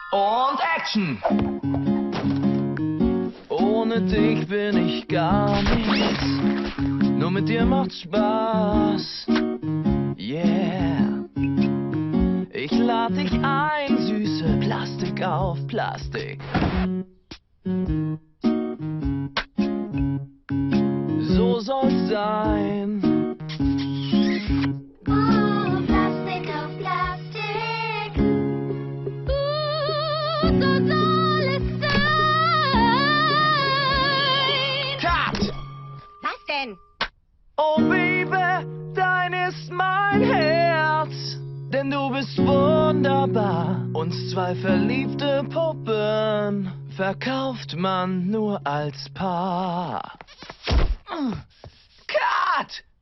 Und Action! Ohne dich bin ich gar nichts. Nur mit dir macht's Spaß. Yeah. Ich lad dich ein, Süße, Plastik auf Plastik. So soll's sein. Plastik auf Plastik. So soll es sein. Cut! Was denn? Oh Baby, dein ist mein Herz. Denn du bist wunderbar. Uns zwei verliebte Puppen verkauft man nur als Paar. Cut!